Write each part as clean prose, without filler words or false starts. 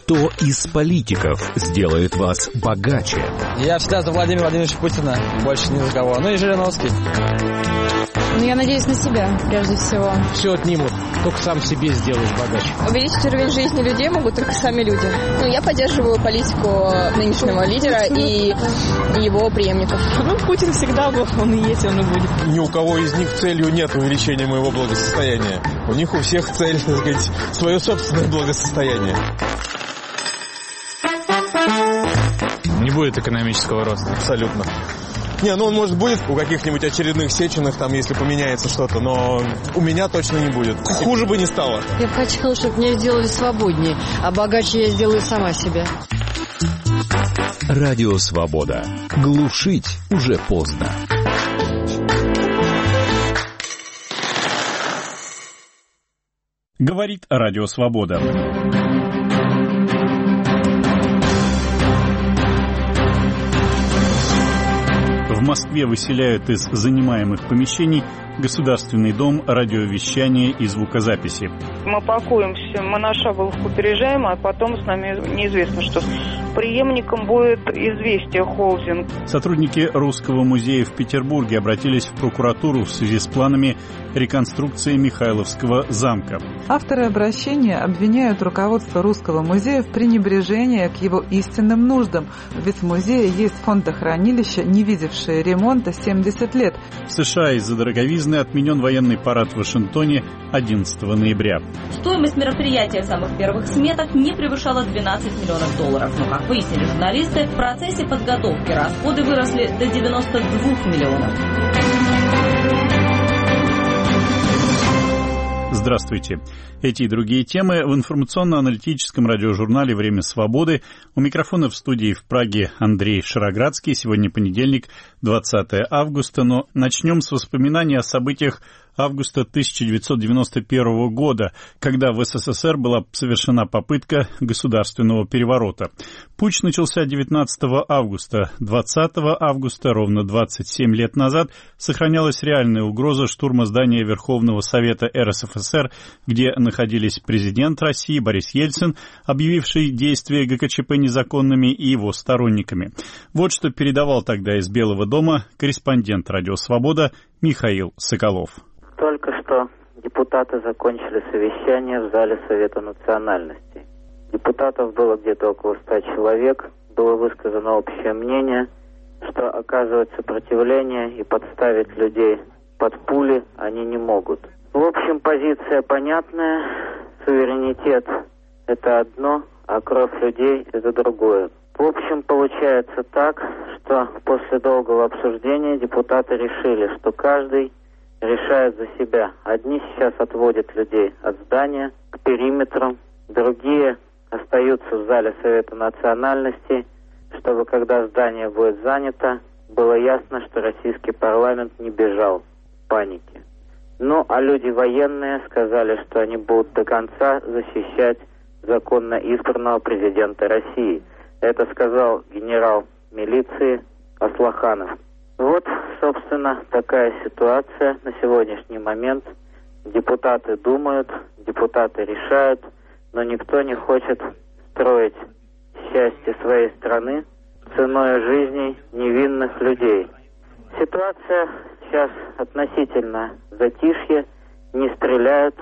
Кто из политиков сделает вас богаче? Я всегда за Владимира Владимировича Путина, больше ни за кого. Ну и Жириновский. Ну, я надеюсь на себя, прежде всего. Все отнимут, только сам себе сделаешь богаче. Увеличить уровень жизни людей могут только сами люди. Ну, я поддерживаю политику нынешнего лидера и его преемников. Ну, Путин всегда был, он и есть, он и будет. Ни у кого из них целью нет увеличения моего благосостояния. У них у всех цель, так сказать, свое собственное благосостояние. Не будет экономического роста. Абсолютно. Не, ну он, может, будет у каких-нибудь очередных Сеченых, там, если поменяется что-то, но у меня точно не будет. Хуже бы не стало. Я бы хотела, чтобы меня сделали свободнее, а богаче я сделаю сама себя. Радио Свобода. Глушить уже поздно. Говорит Радио Свобода. В Москве выселяют из занимаемых помещений Государственный дом радиовещания и звукозаписи. Мы пакуемся, мы на шаговку переезжаем, а потом с нами неизвестно, что преемником будет «Известия» холдинг. Сотрудники Русского музея в Петербурге обратились в прокуратуру в связи с планами реконструкции Михайловского замка. Авторы обращения обвиняют руководство Русского музея в пренебрежении к его истинным нуждам, ведь в музее есть фондохранилище, не видевшее ремонта 70 лет. В США из-за дороговизны отменен военный парад в Вашингтоне 11 ноября. Стоимость мероприятия в самых первых сметах не превышала 12 миллионов долларов. Но, как выяснили журналисты, в процессе подготовки расходы выросли до 92 миллионов. Здравствуйте. Эти и другие темы в информационно-аналитическом радиожурнале «Время свободы». У микрофона в студии в Праге Андрей Шароградский. Сегодня понедельник, 20 августа. Но начнем с воспоминаний о событиях августа 1991 года, когда в СССР была совершена попытка государственного переворота. Путч начался 19 августа. 20 августа, ровно 27 лет назад, сохранялась реальная угроза штурма здания Верховного Совета РСФСР, где находились президент России Борис Ельцин, объявивший действия ГКЧП незаконными, и его сторонниками. Вот что передавал тогда из Белого дома корреспондент «Радио Свобода» Михаил Соколов. Только что депутаты закончили совещание в зале Совета национальностей. Депутатов было где-то около 100 человек. Было высказано общее мнение, что оказывать сопротивление и подставить людей под пули они не могут. В общем, позиция понятная. Суверенитет – это одно, а кровь людей – это другое. В общем, получается так, что после долгого обсуждения депутаты решили, что каждый решает за себя. Одни сейчас отводят людей от здания к периметру, другие остаются в зале Совета национальностей, чтобы, когда здание будет занято, было ясно, что российский парламент не бежал в панике. Ну, а люди военные сказали, что они будут до конца защищать законно избранного президента России. Это сказал генерал милиции Аслаханов. Вот, собственно, такая ситуация на сегодняшний момент. Депутаты думают, депутаты решают, но никто не хочет строить счастье своей страны ценой жизней невинных людей. Ситуация сейчас относительно затишье, не стреляют,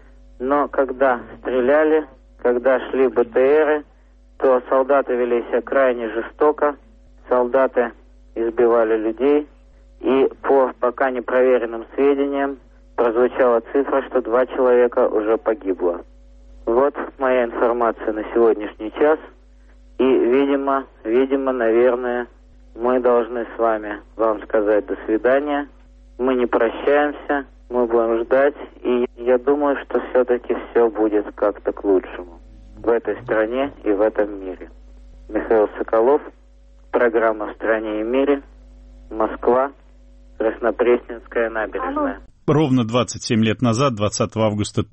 но когда стреляли, когда шли БТРы, то солдаты вели себя крайне жестоко, солдаты избивали людей, и по пока не проверенным сведениям прозвучала цифра, что 2 человека уже погибло. Вот моя информация на сегодняшний час, и, видимо, наверное, мы должны с вами вам сказать до свидания. Мы не прощаемся, мы будем ждать, и я думаю, что все-таки все будет как-то к лучшему в этой стране и в этом мире. Михаил Соколов, программа «В стране и мире», Москва, Краснопресненская набережная. Ровно 27 лет назад, 20 августа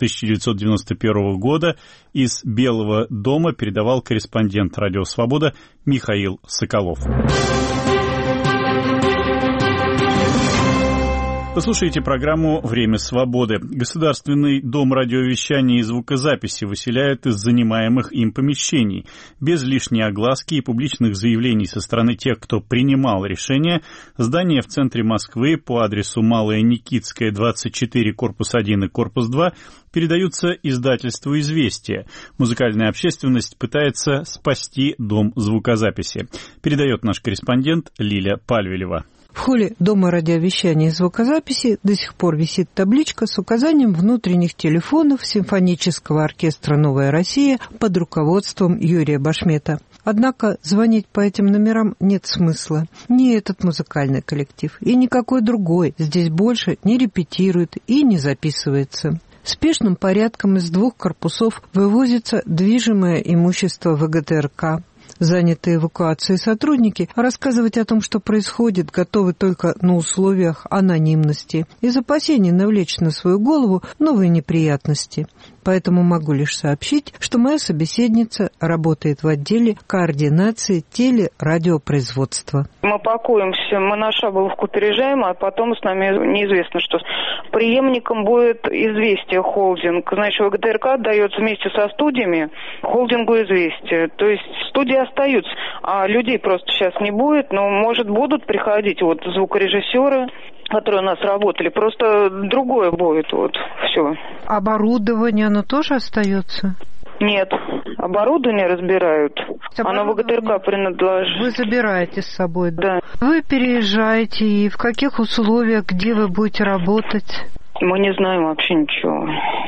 1991 года, из Белого дома передавал корреспондент «Радио Свобода» Михаил Соколов. Послушайте программу «Время свободы». Государственный дом радиовещания и звукозаписи выселяют из занимаемых им помещений. Без лишней огласки и публичных заявлений со стороны тех, кто принимал решение, здание в центре Москвы по адресу Малая Никитская, 24, корпус 1 и корпус 2 передаются издательству «Известия». Музыкальная общественность пытается спасти дом звукозаписи. Передает наш корреспондент Лиля Пальвелева. В холле Дома радиовещания и звукозаписи до сих пор висит табличка с указанием внутренних телефонов симфонического оркестра «Новая Россия» под руководством Юрия Башмета. Однако звонить по этим номерам нет смысла. Ни этот музыкальный коллектив и никакой другой здесь больше не репетирует и не записывается. Спешным порядком из 2 корпусов вывозится движимое имущество ВГТРК. Занятые эвакуацией сотрудники рассказывать о том, что происходит, готовы только на условиях анонимности, из опасений навлечь на свою голову новые неприятности. Поэтому могу лишь сообщить, что моя собеседница работает в отделе координации телерадиопроизводства. Мы пакуемся, мы на Шаболовку переезжаем, а потом с нами неизвестно что. Преемником будет «Известия» холдинг. Значит, ВГТРК отдается вместе со студиями холдингу «Известия». То есть студии остаются, а людей просто сейчас не будет, но, может, будут приходить вот звукорежиссеры, которые у нас работали, просто другое будет, вот, все. Оборудование, оно тоже остается? Нет, оборудование разбирают, оно ВГТРК принадлежит. Вы забираете с собой? Да. Вы переезжаете, и в каких условиях, где вы будете работать? Мы не знаем вообще ничего.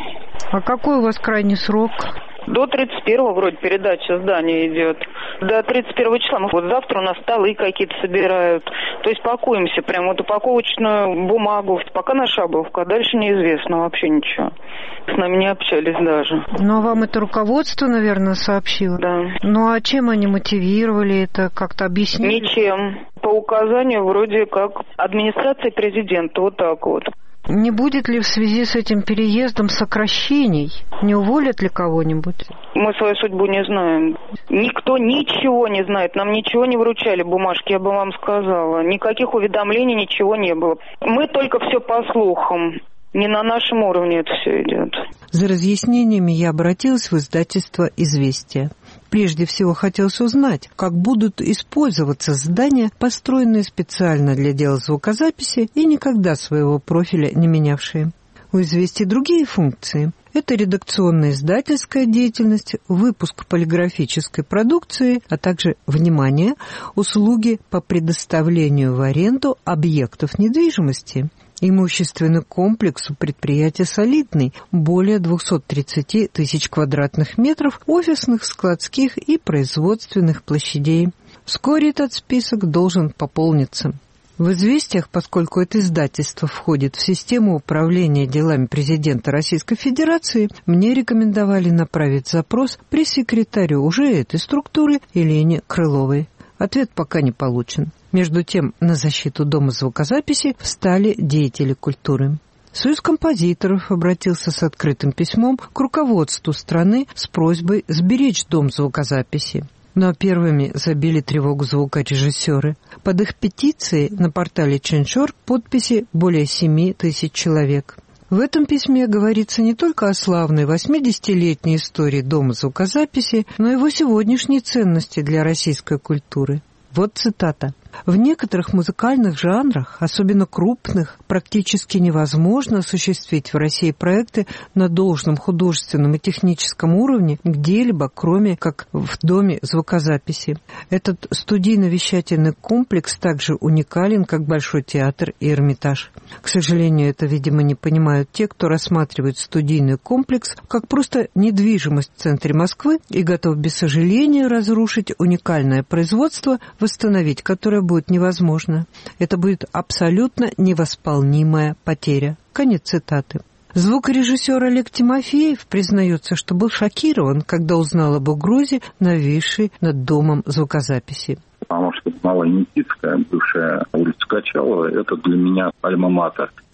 А какой у вас крайний срок? До 31-го вроде передача здания идет. До 31 числа. Вот завтра у нас столы какие-то собирают. То есть пакуемся прям вот упаковочную бумагу. Пока на Шаболовку, а дальше неизвестно вообще ничего. С нами не общались даже. Ну, а вам это руководство, наверное, сообщило? Да. Ну, а чем они мотивировали это? Как-то объяснили? Ничем. По указанию вроде как администрации президента. Вот так вот. Не будет ли в связи с этим переездом сокращений? Не уволят ли кого-нибудь? Мы свою судьбу не знаем. Никто ничего не знает. Нам ничего не вручали бумажки, я бы вам сказала. Никаких уведомлений, ничего не было. Мы только все по слухам. Не на нашем уровне это все идет. За разъяснениями я обратилась в издательство «Известия». Прежде всего хотелось узнать, как будут использоваться здания, построенные специально для дела звукозаписи и никогда своего профиля не менявшие. У «Известий» другие функции. Это редакционная издательская деятельность, выпуск полиграфической продукции, а также, внимание, услуги по предоставлению в аренду объектов недвижимости. Имущественный комплекс у предприятия солидный, более 230 тысяч квадратных метров офисных, складских и производственных площадей. Вскоре этот список должен пополниться. В «Известиях», поскольку это издательство входит в систему управления делами президента Российской Федерации, мне рекомендовали направить запрос пресс-секретарю уже этой структуры Елене Крыловой. Ответ пока не получен. Между тем, на защиту Дома звукозаписи встали деятели культуры. Союз композиторов обратился с открытым письмом к руководству страны с просьбой сберечь Дом звукозаписи. Но первыми забили тревогу звукорежиссеры. Под их петицией на портале Change.org подписи более 7 тысяч человек. В этом письме говорится не только о славной 80-летней истории Дома звукозаписи, но и его сегодняшней ценности для российской культуры. Вот цитата. «В некоторых музыкальных жанрах, особенно крупных, практически невозможно осуществить в России проекты на должном художественном и техническом уровне где-либо, кроме как в Доме звукозаписи. Этот студийно-вещательный комплекс также уникален, как Большой театр и Эрмитаж. К сожалению, это, видимо, не понимают те, кто рассматривает студийный комплекс как просто недвижимость в центре Москвы и готов без сожаления разрушить уникальное производство, восстановить которое будет невозможно. Это будет абсолютно невосполнимая потеря». Конец цитаты. Звукорежиссер Олег Тимофеев признается, что был шокирован, когда узнал об угрозе, нависшей над Домом звукозаписи. Потому что Малая Никитская, бывшая улица Качалова, это для меня альма-матер.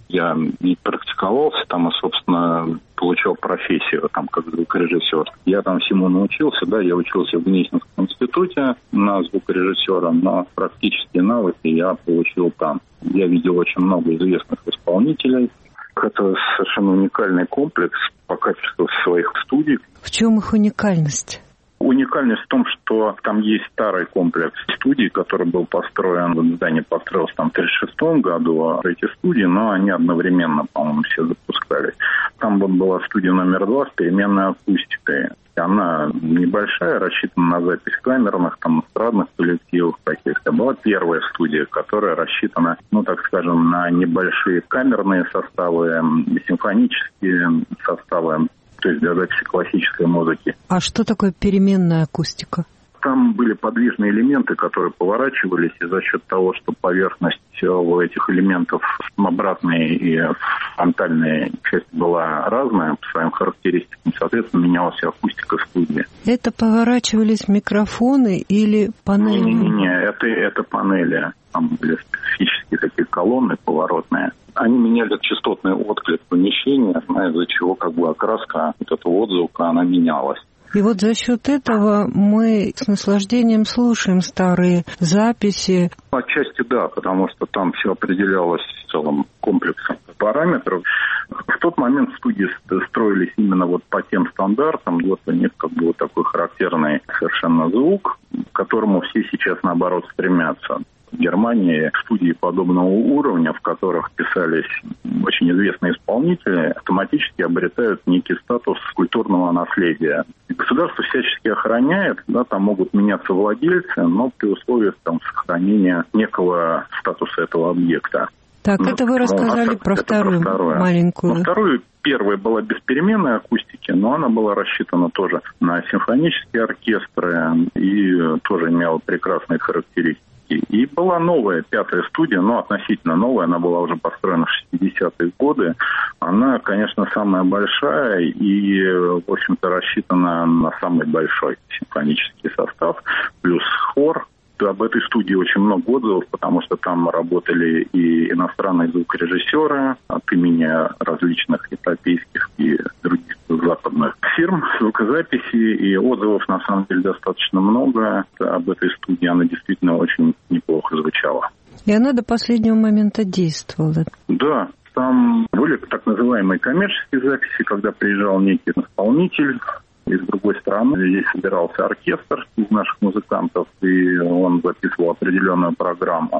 Я и практиковался там, и, собственно, получал профессию там как звукорежиссер. Я там всему научился, да, я учился в Гнесинском институте на звукорежиссера, но практические навыки я получил там. Я видел очень много известных исполнителей. Это совершенно уникальный комплекс по качеству своих студий. В чем их уникальность? Уникальность в том, что там есть старый комплекс студий, который был построен, здание построилось там в 1936 году, эти студии, но они одновременно, по-моему, все запускались. Там была студия номер 2 с переменной акустикой. Она небольшая, рассчитана на запись камерных, там, эстрадных коллективов каких-то. Была первая студия, которая рассчитана, ну, так скажем, на небольшие камерные составы, симфонические составы, то есть для записи классической музыки. А что такое переменная акустика? Там были подвижные элементы, которые поворачивались, и за счет того, что поверхность у этих элементов обратная и фронтальная часть была разная по своим характеристикам, соответственно, менялась акустика студии. Это поворачивались микрофоны или панели? Не, это панели. Там были специфические такие колонны поворотные. Они меняли частотный отклик помещения, из-за чего как бы окраска вот этого отзвука, она менялась. И вот за счет этого мы с наслаждением слушаем старые записи. Отчасти да, потому что там все определялось в целом комплексом параметров. В тот момент студии строились именно вот по тем стандартам. Вот у них как бы вот такой характерный совершенно звук, к которому все сейчас наоборот стремятся. В Германии студии подобного уровня, в которых писались очень известные исполнители, автоматически обретают некий статус культурного наследия. И государство всячески охраняет, да, там могут меняться владельцы, но при условиях там сохранения некого статуса этого объекта. Так, это вы рассказали про вторую маленькую. Первая была без переменной акустики, но она была рассчитана тоже на симфонические оркестры и тоже имела прекрасные характеристики. И была новая, пятая студия, но относительно новая, она была уже построена в 60-е годы. Она, конечно, самая большая и, в общем-то, рассчитана на самый большой симфонический состав, плюс хор. Об этой студии очень много отзывов, потому что там работали и иностранные звукорежиссеры от имени различных европейских и других западных фирм звукозаписи, и отзывов на самом деле достаточно много об этой студии. Она действительно очень неплохо звучала. И она до последнего момента действовала. Да. Там были так называемые коммерческие записи, когда приезжал некий исполнитель из другой страны. Здесь собирался оркестр из наших музыкантов, и он записывал определенную программу.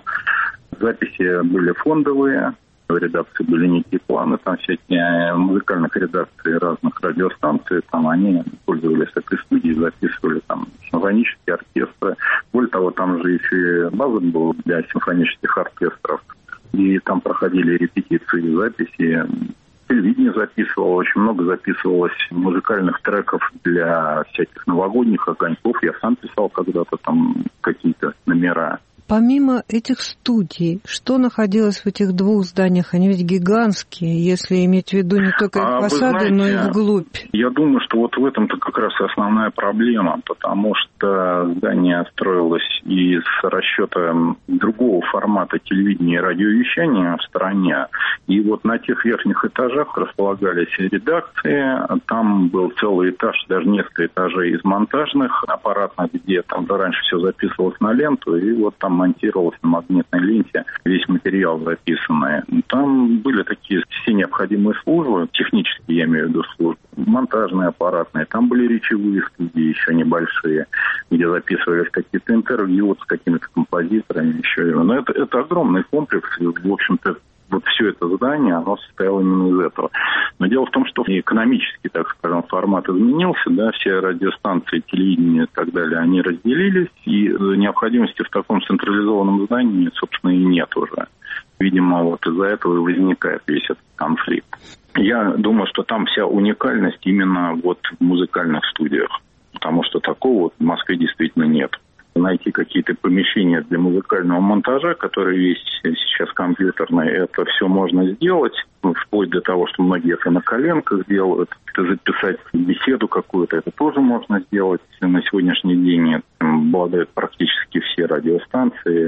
Записи были фондовые, в редакции были некие планы, там всякие музыкальных редакций разных радиостанций, там они пользовались этой студией, записывали там симфонические оркестры. Более того, там же еще и база была для симфонических оркестров, и там проходили репетиции, записи. Телевидение записывало, очень много записывалось музыкальных треков для всяких новогодних огоньков. Я сам писал когда-то там какие-то номера. Помимо этих студий, что находилось в этих двух зданиях? Они ведь гигантские, если иметь в виду не только их фасады, но и вглубь. Я думаю, что вот в этом-то как раз основная проблема, потому что здание строилось из расчета другого формата телевидения и радиовещания в стране. И вот на тех верхних этажах располагались редакции, там был целый этаж, даже несколько этажей из монтажных аппаратных, где там раньше все записывалось на ленту, и вот там монтировалось на магнитной ленте весь материал записанный. Там были такие все необходимые службы, технические, я имею в виду службы, монтажные, аппаратные. Там были речевые студии еще небольшие, где записывались какие-то интервью вот с какими-то композиторами еще. Но это огромный комплекс, и, в общем-то, вот все это здание, оно состояло именно из этого. Но дело в том, что экономический, так скажем, формат изменился, да, все радиостанции, телевидение и так далее, они разделились, и необходимости в таком централизованном здании, собственно, и нет уже. Видимо, вот из-за этого и возникает весь этот конфликт. Я думаю, что там вся уникальность именно вот в музыкальных студиях, потому что такого вот в Москве действительно нет. Найти какие-то помещения для музыкального монтажа, которые есть сейчас компьютерные, это все можно сделать, вплоть до того, что многие это на коленках делают. Записать беседу какую-то, это тоже можно сделать. На сегодняшний день обладают практически все радиостанции,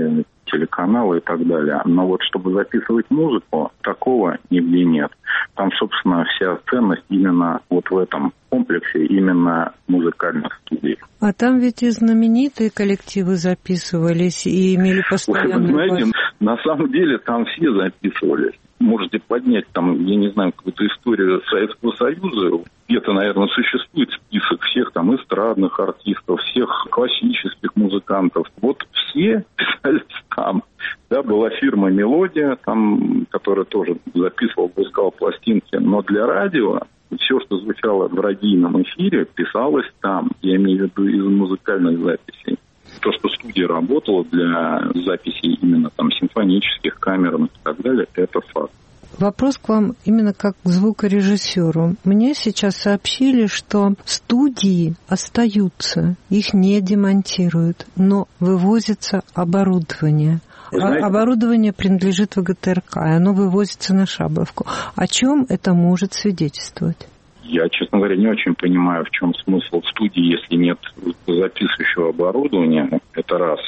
телеканалы и так далее. Но вот чтобы записывать музыку, такого нигде нет. Там, собственно, вся ценность именно вот в этом комплексе, именно музыкальных студий. А там ведь и знаменитые коллективы записывались и имели постоянный... Вы знаете, на самом деле там все записывались. Можете поднять там, я не знаю, какую-то историю Советского Союза. Где-то, наверное, существует список всех там эстрадных артистов, всех классических музыкантов. Вот все писались там. Да, была фирма «Мелодия», там, которая тоже записывала, выпускала пластинки. Но для радио все, что звучало в радийном эфире, писалось там. Я имею в виду из музыкальных записей. То, что студия работала для записей именно там симфонических, камерных и так далее, это факт. Вопрос к вам именно как к звукорежиссеру. Мне сейчас сообщили, что студии остаются, их не демонтируют, но вывозится оборудование. Оборудование принадлежит ВГТРК, и оно вывозится на Шабловку. О чем это может свидетельствовать? Я, честно говоря, не очень понимаю, в чем смысл студии, если нет записывающего оборудования. Это раз.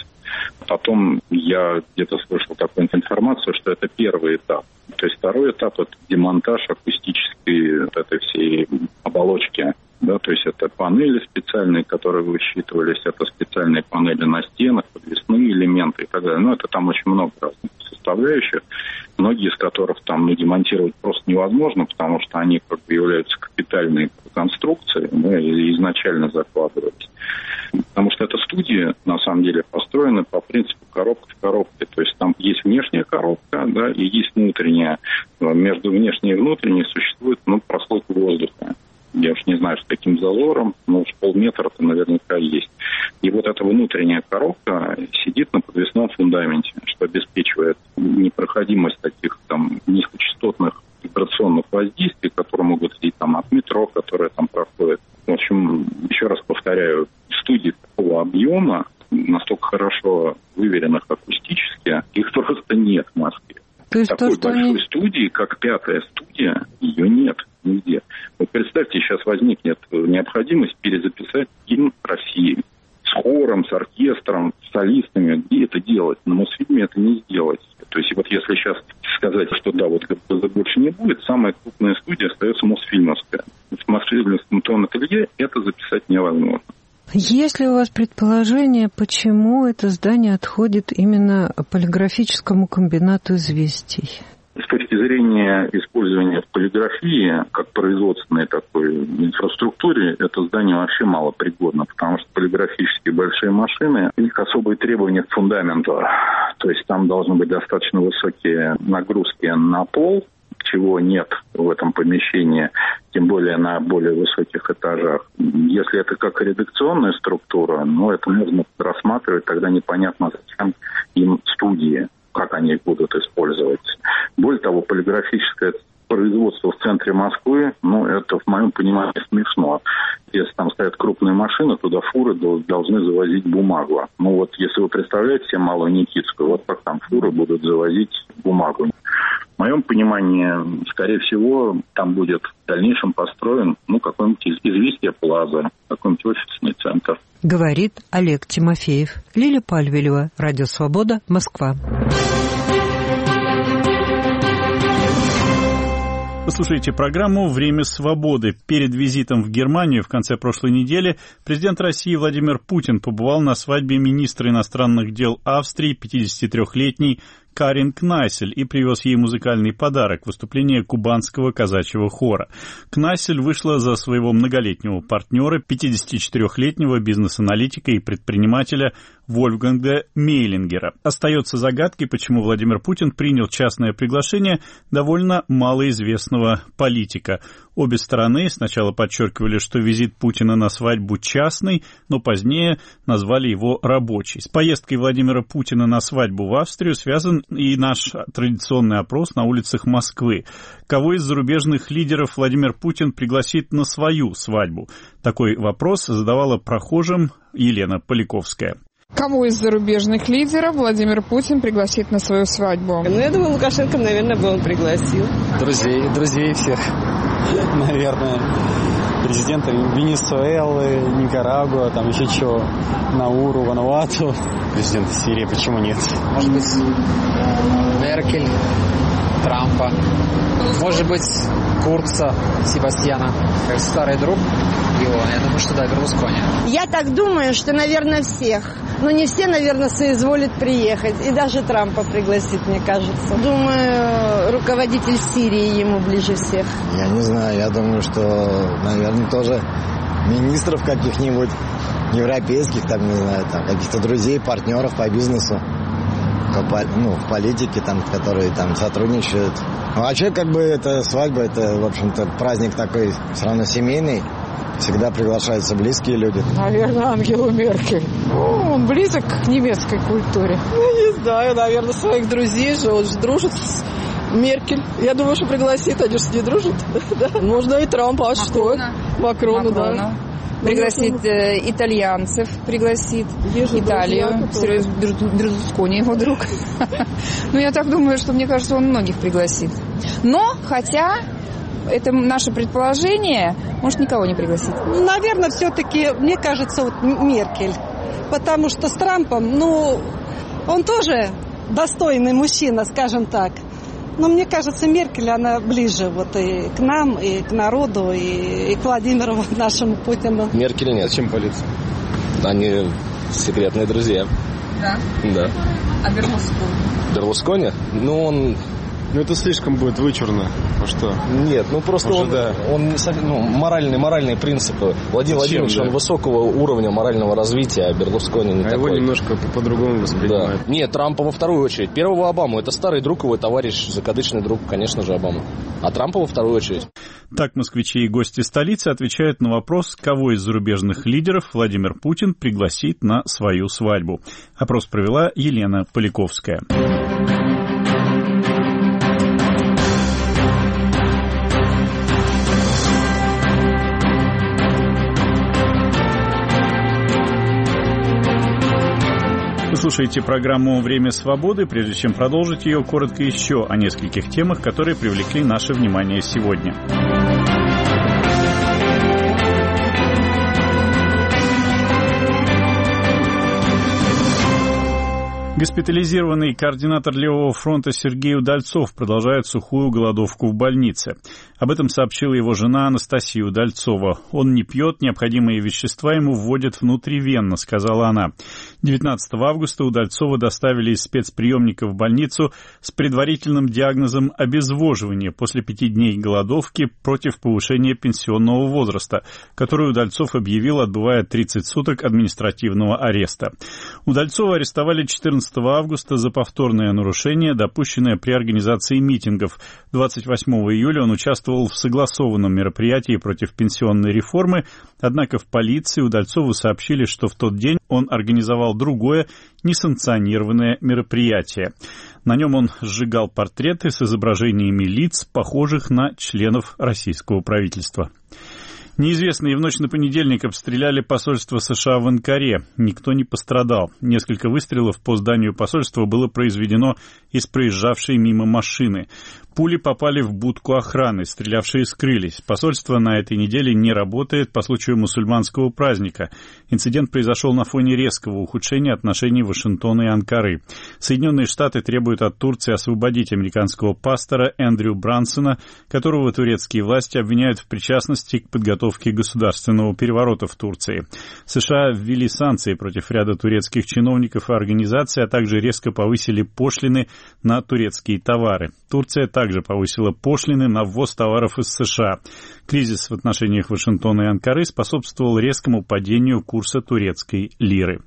Потом я где-то слышал такую информацию, что это первый этап. То есть второй этап – это демонтаж акустической вот этой всей оболочки. Да, то есть это панели специальные, которые высчитывались, это специальные панели на стенах, подвесные элементы и так далее. Но это там очень много разных составляющих, многие из которых там демонтировать просто невозможно, потому что они как бы являются капитальной конструкцией, и изначально закладывались. Потому что эта студия, на самом деле, построена по принципу коробка в коробке. То есть там есть внешняя коробка, да, и есть внутренняя. Между внешней и внутренней существует прослойка воздуха. Я уж не знаю, с каким зазором, но уж полметра-то наверняка есть. И вот эта внутренняя коробка сидит на подвесном фундаменте, что обеспечивает непроходимость таких там низкочастотных вибрационных воздействий, которые могут идти там от метро, которые там проходят. В общем, еще раз повторяю, студий такого объема, настолько хорошо выверенных акустически, их просто нет в Москве. То есть такой большой студии, как «Пятая студия», ее нет нигде. Вот представьте, сейчас возникнет необходимость перезаписать гимн России с хором, с оркестром, с солистами. Где это делать? На Мосфильме это не сделать. То есть вот если сейчас сказать, что да, вот ГБЗ больше не будет, самая крупная студия остается Мосфильмовская. В Мосфильмовском тон-ателье это записать невозможно. Есть ли у вас предположение, почему это здание отходит именно полиграфическому комбинату «Известий»? С точки зрения использования полиграфии как производственной такой инфраструктуре, это здание вообще малопригодно, потому что полиграфические большие машины, у них особые требования к фундаменту. То есть там должны быть достаточно высокие нагрузки на пол, чего нет в этом помещении, тем более на более высоких этажах. Если это как редакционная структура, это можно рассматривать, тогда непонятно, зачем им студии, как они их будут использовать. Более того, полиграфическое производство в центре Москвы, это, в моем понимании, смешно. Если там стоят крупные машины, туда фуры должны завозить бумагу. Если вы представляете себе Малую Никитскую, вот как там фуры будут завозить бумагу. В моем понимании, скорее всего, там будет в дальнейшем построен какой-нибудь «Известия Плаза», какой-нибудь офисный центр. Говорит Олег Тимофеев. Лиля Пальвелева, Радио Свобода, Москва. Вы слушаете программу «Время свободы». Перед визитом в Германию в конце прошлой недели президент России Владимир Путин побывал на свадьбе министра иностранных дел Австрии 53-летней Карин Кнайсель и привез ей музыкальный подарок – выступление кубанского казачьего хора. Кнайсель вышла за своего многолетнего партнера, 54-летнего бизнес-аналитика и предпринимателя Вольфганга Мейлингера. Остается загадкой, почему Владимир Путин принял частное приглашение довольно малоизвестного политика. Обе стороны сначала подчеркивали, что визит Путина на свадьбу частный, но позднее назвали его рабочий. С поездкой Владимира Путина на свадьбу в Австрию связан и наш традиционный опрос на улицах Москвы. Кого из зарубежных лидеров Владимир Путин пригласит на свою свадьбу? Такой вопрос задавала прохожим Елена Поляковская. Кого из зарубежных лидеров Владимир Путин пригласит на свою свадьбу? Я думаю, Лукашенко, наверное, бы он пригласил. Друзей всех, наверное. президенты Венесуэлы, Никарагуа, там еще чего, Науру, Вануату. Президенты Сирии, почему нет? Может быть, Меркель, Трампа, может быть, Курца, Себастьяна, как старый друг его, я думаю, что да, Берлускони. Я так думаю, что, наверное, всех. Но не все, наверное, соизволят приехать. И даже Трампа пригласит, мне кажется. Думаю, руководитель Сирии ему ближе всех. Я не знаю, я думаю, что, наверное, тоже министров каких-нибудь европейских, там, не знаю, там, каких-то друзей, партнеров по бизнесу, в политике, там, которые там сотрудничают. А вообще, как бы, это свадьба, это, в общем-то, праздник такой все равно семейный. Всегда приглашаются близкие люди. Наверное, Ангелу Меркель. Он близок к немецкой культуре. Не знаю, наверное, своих друзей же. Он же дружит с Меркель. Я думаю, что пригласит, они же не дружат. Можно и Трампа, а что? Макрона, да. Пригласит итальянцев, пригласит Италию. Берлускони его друг. Ну, я так думаю, что, мне кажется, он многих пригласит. Но, хотя... Это наше предположение, может, никого не пригласить. Наверное, все-таки, мне кажется, вот Меркель. Потому что с Трампом, он тоже достойный мужчина, скажем так. Но мне кажется, Меркель, она ближе вот и к нам, и к народу, и к Владимиру нашему Путину. Меркель нет. Зачем полиция? Они секретные друзья. Да? Да. А Берлускони? Берлускони? Он... это слишком будет вычурно. А что? Нет, просто он моральные принципы. Владимир Владимирович, он высокого уровня морального развития, а Берлускони не такой. Его немножко по-другому воспринимают. Да. Нет, Трампа во вторую очередь. Первого Обаму. Это старый друг его, товарищ, закадычный друг, конечно же, Обама. А Трампа во вторую очередь. Так москвичи и гости столицы отвечают на вопрос, кого из зарубежных лидеров Владимир Путин пригласит на свою свадьбу. Опрос провела Елена Поляковская. Вы слушаете программу «Время свободы». Прежде чем продолжить ее, коротко еще о нескольких темах, которые привлекли наше внимание сегодня. Госпитализированный координатор Левого фронта Сергей Удальцов продолжает сухую голодовку в больнице. Об этом сообщила его жена Анастасия Удальцова. «Он не пьет, необходимые вещества ему вводят внутривенно», — сказала она. 19 августа Удальцова доставили из спецприемника в больницу с предварительным диагнозом обезвоживания после 5 дней голодовки против повышения пенсионного возраста, который Удальцов объявил, отбывая 30 суток административного ареста. Удальцова арестовали 14 августа за повторное нарушение, допущенное при организации митингов. 28 июля он участвовал в согласованном мероприятии против пенсионной реформы, однако в полиции Удальцову сообщили, что в тот день он организовал другое, несанкционированное мероприятие. На нем он сжигал портреты с изображениями лиц, похожих на членов российского правительства. Неизвестные в ночь на понедельник обстреляли посольство США в Анкаре. Никто не пострадал. Несколько выстрелов по зданию посольства было произведено из проезжавшей мимо машины. Пули попали в будку охраны, стрелявшие скрылись. Посольство на этой неделе не работает по случаю мусульманского праздника. Инцидент произошел на фоне резкого ухудшения отношений Вашингтона и Анкары. Соединенные Штаты требуют от Турции освободить американского пастора Эндрю Брансона, которого турецкие власти обвиняют в причастности к подготовке государственного переворота в Турции. США ввели санкции против ряда турецких чиновников и организаций, а также резко повысили пошлины на турецкие товары. Турция также повысила пошлины на ввоз товаров из США. Кризис в отношениях Вашингтона и Анкары способствовал резкому падению курса турецкой лиры.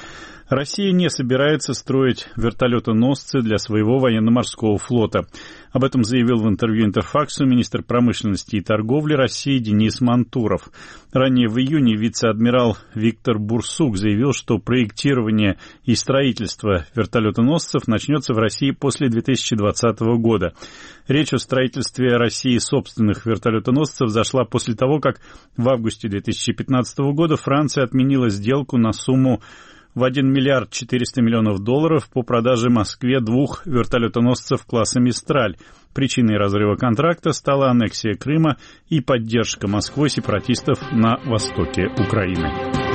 Россия не собирается строить вертолетоносцы для своего военно-морского флота. Об этом заявил в интервью Интерфаксу министр промышленности и торговли России Денис Мантуров. Ранее в июне вице-адмирал Виктор Бурсук заявил, что проектирование и строительство вертолетоносцев начнется в России после 2020 года. Речь о строительстве России собственных вертолетоносцев зашла после того, как в августе 2015 года Франция отменила сделку на сумму в 1 миллиард 400 миллионов долларов по продаже Москве 2 вертолетоносцев класса «Мистраль». Причиной разрыва контракта стала аннексия Крыма и поддержка Москвой сепаратистов на востоке Украины.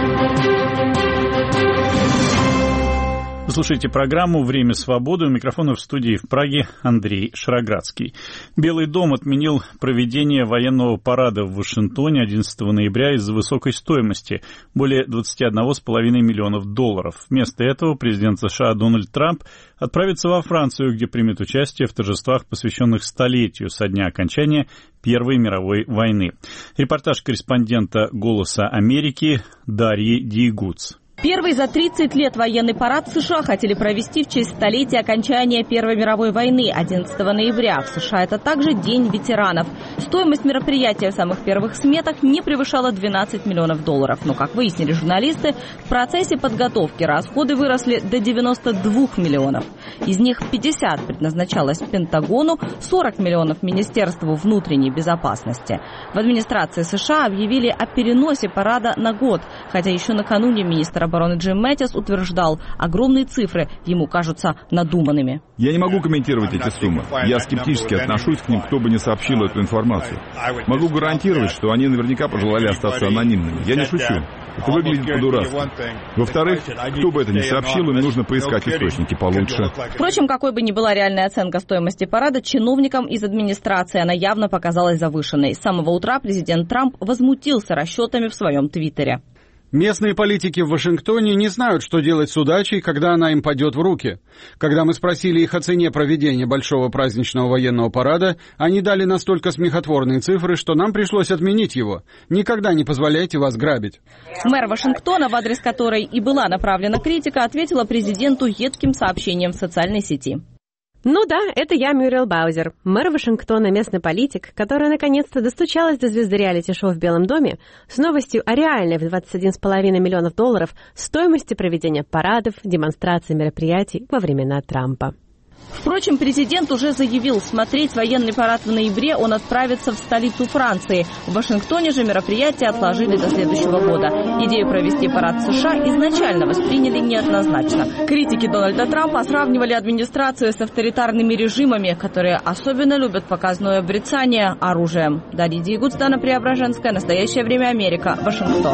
Вы слушаете программу «Время свободы». У микрофона в студии в Праге Андрей Шароградский. Белый дом отменил проведение военного парада в Вашингтоне 11 ноября из-за высокой стоимости – более 21,5 миллионов долларов. Вместо этого президент США Дональд Трамп отправится во Францию, где примет участие в торжествах, посвященных столетию со дня окончания Первой мировой войны. Репортаж корреспондента «Голоса Америки» Дарьи Диегуц. Первый за 30 лет военный парад в США хотели провести в честь столетия окончания Первой мировой войны 11 ноября. В США это также День ветеранов. Стоимость мероприятия в самых первых сметах не превышала 12 миллионов долларов. Но, как выяснили журналисты, в процессе подготовки расходы выросли до 92 миллионов. Из них 50 предназначалось Пентагону, 40 миллионов Министерству внутренней безопасности. В администрации США объявили о переносе парада на год, хотя еще накануне министр обороны Джим Мэттис утверждал, огромные цифры ему кажутся надуманными. Я не могу комментировать эти суммы. Я скептически отношусь к ним, кто бы ни сообщил эту информацию. Могу гарантировать, что они наверняка пожелали остаться анонимными. Я не шучу. Это выглядит по-дурацки. Во-вторых, кто бы это ни сообщил, им нужно поискать источники получше. Впрочем, какой бы ни была реальная оценка стоимости парада, чиновникам из администрации она явно показалась завышенной. С самого утра президент Трамп возмутился расчетами в своем твиттере. Местные политики в Вашингтоне не знают, что делать с удачей, когда она им падет в руки. Когда мы спросили их о цене проведения большого праздничного военного парада, они дали настолько смехотворные цифры, что нам пришлось отменить его. Никогда не позволяйте вас грабить. Мэр Вашингтона, в адрес которой и была направлена критика, ответила президенту едким сообщением в социальной сети. Ну да, это я, Мюрриел Баузер, мэр Вашингтона, местный политик, которая наконец-то достучалась до звезды реалити-шоу в Белом доме с новостью о реальной в 21,5 миллионов долларов стоимости проведения парадов, демонстраций, мероприятий во времена Трампа. Впрочем, президент уже заявил, смотреть военный парад в ноябре он отправится в столицу Франции. В Вашингтоне же мероприятие отложили до следующего года. Идею провести парад в США изначально восприняли неоднозначно. Критики Дональда Трампа сравнивали администрацию с авторитарными режимами, которые особенно любят показное брецание оружием. Дарья Диегуц, Дана Преображенская, «Настоящее время Америка», Вашингтон.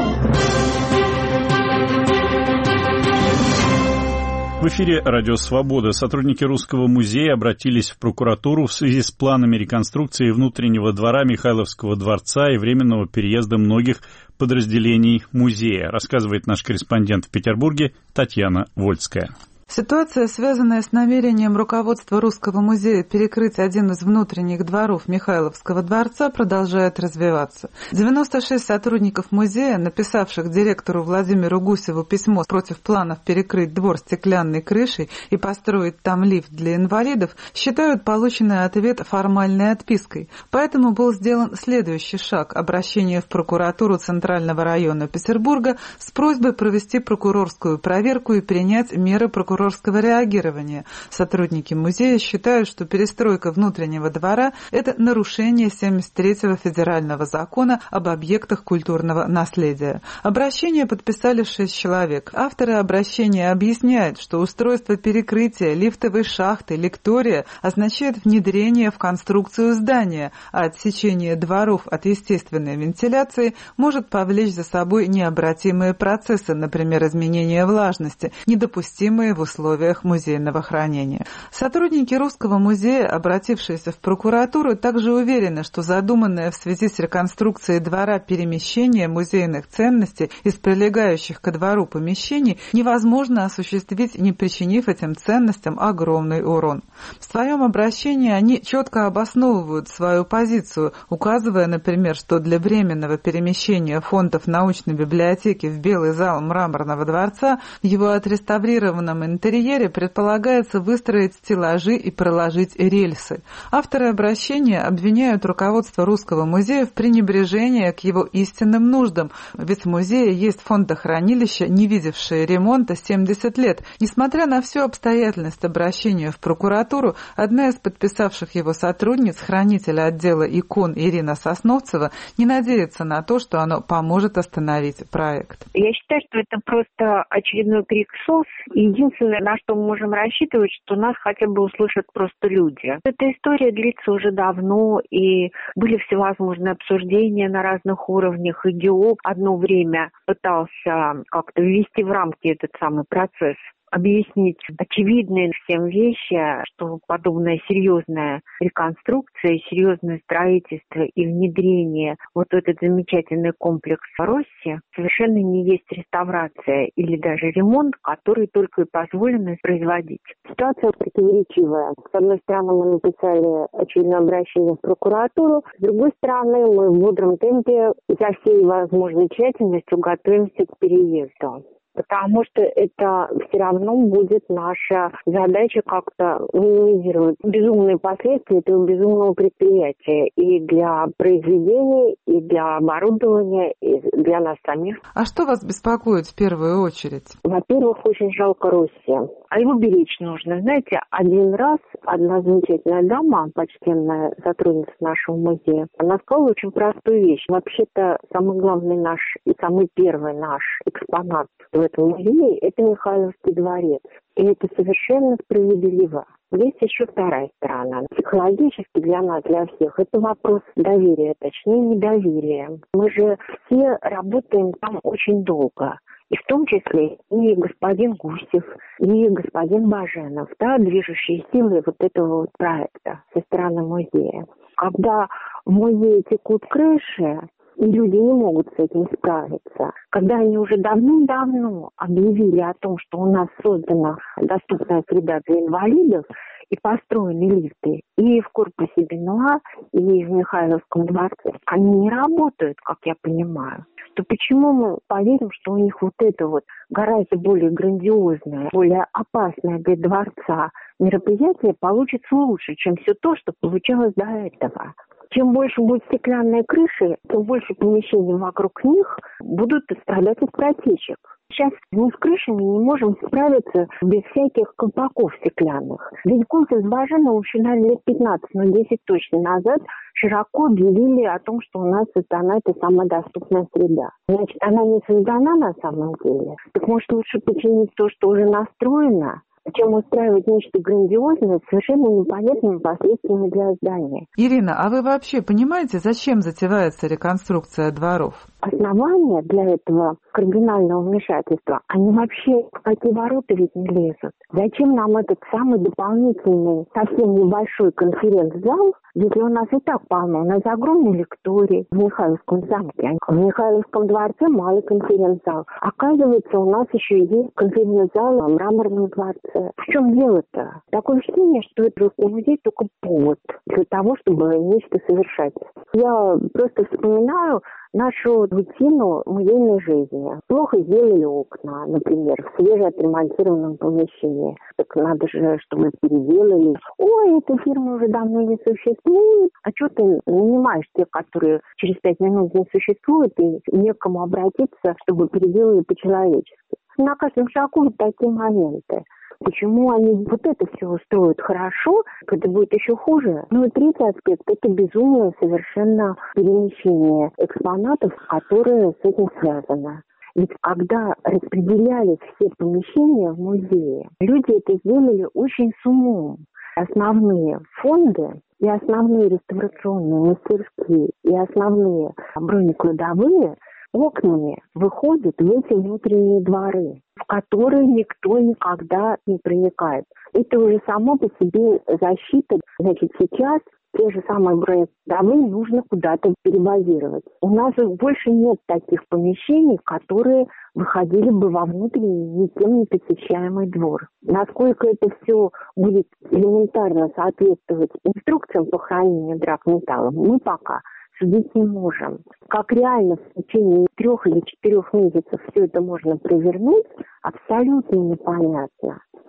В эфире «Радио Свобода». Сотрудники Русского музея обратились в прокуратуру в связи с планами реконструкции внутреннего двора Михайловского дворца и временного переезда многих подразделений музея, рассказывает наш корреспондент в Петербурге Татьяна Вольская. Ситуация, связанная с намерением руководства Русского музея перекрыть один из внутренних дворов Михайловского дворца, продолжает развиваться. 96 сотрудников музея, написавших директору Владимиру Гусеву письмо против планов перекрыть двор стеклянной крышей и построить там лифт для инвалидов, считают полученный ответ формальной отпиской. Поэтому был сделан следующий шаг – обращение в прокуратуру Центрального района Петербурга с просьбой провести прокурорскую проверку и принять меры прокуратурского реагирования. Сотрудники музея считают, что перестройка внутреннего двора – это нарушение 73-го федерального закона об объектах культурного наследия. Обращение подписали 6 человек. Авторы обращения объясняют, что устройство перекрытия лифтовой шахты «Лектория» означает внедрение в конструкцию здания, а отсечение дворов от естественной вентиляции может повлечь за собой необратимые процессы, например, изменение влажности, недопустимые в условиях музейного хранения. Сотрудники Русского музея, обратившиеся в прокуратуру, также уверены, что задуманное в связи с реконструкцией двора перемещение музейных ценностей из прилегающих ко двору помещений невозможно осуществить, не причинив этим ценностям огромный урон. В своем обращении они четко обосновывают свою позицию, указывая, например, что для временного перемещения фондов научной библиотеки в Белый зал Мраморного дворца в его отреставрированном интерьере предполагается выстроить стеллажи и проложить рельсы. Авторы обращения обвиняют руководство Русского музея в пренебрежении к его истинным нуждам, ведь в музее есть фондохранилище, не видевшее ремонта 70 лет. Несмотря на всю обстоятельность обращения в прокуратуру, одна из подписавших его сотрудниц, хранитель отдела икон Ирина Сосновцева, не надеется на то, что оно поможет остановить проект. Я считаю, что это просто очередной крик СОС. Единственное, на что мы можем рассчитывать, что нас хотя бы услышат просто люди. Эта история длится уже давно, и были всевозможные обсуждения на разных уровнях. И ГИОП одно время пытался как-то ввести в рамки этот самый процесс, объяснить очевидные всем вещи, что подобная серьезная реконструкция, серьезное строительство и внедрение вот в этот замечательный комплекс Росси совершенно не есть реставрация или даже ремонт, который только и позволено производить. Ситуация противоречивая. С одной стороны, мы написали очередное обращение в прокуратуру, с другой стороны, мы в бодром темпе со всей возможной тщательностью готовимся к переезду. Потому что это все равно будет наша задача как-то минимизировать безумные последствия этого безумного предприятия и для произведений, и для оборудования, и для нас самих. А что вас беспокоит в первую очередь? Во-первых, очень жалко Росси. А его беречь нужно. Знаете, один раз одна замечательная дама, почтенная сотрудница нашего музея, она сказала очень простую вещь. Вообще-то самый главный наш и самый первый наш экспонат в этом музее – это Михайловский дворец. И это совершенно справедливо. Есть еще вторая сторона. Психологически для нас, для всех, это вопрос доверия, точнее недоверия. Мы же все работаем там очень долго. И в том числе и господин Гусев, и господин Баженов, да, движущие силы вот этого вот проекта со стороны музея. Когда в музее текут крыши, и люди не могут с этим справиться. Когда они уже давным-давно объявили о том, что у нас создана доступная среда для инвалидов, и построены лифты и в корпусе Бенуа, и в Михайловском дворце, они не работают, как я понимаю, то почему мы поверим, что у них вот это вот гораздо более грандиозное, более опасное для дворца мероприятие получится лучше, чем все то, что получалось до этого? Чем больше будет стеклянные крыши, тем больше помещений вокруг них будут страдать от протечек. Сейчас мы с крышами не можем справиться без всяких колпаков стеклянных. Ведь Гусев с Баженовым еще, наверное, лет 15, но 10 точно назад широко объявили о том, что у нас создана эта самая доступная среда. Значит, она не создана на самом деле. Так может лучше починить то, что уже настроено, чем устраивать нечто грандиозное с совершенно непонятными последствиями для здания. Ирина, а вы вообще понимаете, зачем затевается реконструкция дворов? Основания для этого кардинального вмешательства, они вообще в какие ворота ведь не лезут. Зачем нам этот самый дополнительный, совсем небольшой конференц-зал, если у нас и так полно? У нас огромный лекторий в Михайловском замке, в Михайловском дворце малый конференц-зал. Оказывается, у нас еще есть конференц-зал в Мраморном дворце. В чем дело-то? Такое ощущение, что это Русский музей только повод для того, чтобы нечто совершать. Я просто вспоминаю нашу рутину музейной жизни. Плохо сделали окна, например, в свежеотремонтированном помещении. Так надо же, чтобы переделали. Ой, эта фирма уже давно не существует. А что ты нанимаешь тех, которые через 5 минут не существуют, и некому обратиться, чтобы переделали по-человечески? На каждом шагу вот такие моменты. Почему они вот это все устроят хорошо, это будет еще хуже? Ну и третий аспект – это безумное совершенно перемещение экспонатов, которые с этим связаны. Ведь когда распределялись все помещения в музее, люди это сделали очень с умом. Основные фонды и основные реставрационные мастерские и основные бронекладовые окнами выходят в эти внутренние дворы, в которые никто никогда не проникает. Это уже само по себе защита. Значит, сейчас те же самые бронекладовые нужно куда-то перебазировать. У нас больше нет таких помещений, которые выходили бы во внутренний, никем не посещаемый двор. Насколько это все будет элементарно соответствовать инструкциям по хранению драгметаллов, мы пока судить не можем. Как реально в течение 3 или 4 месяцев все это можно провернуть, абсолютно непонятно.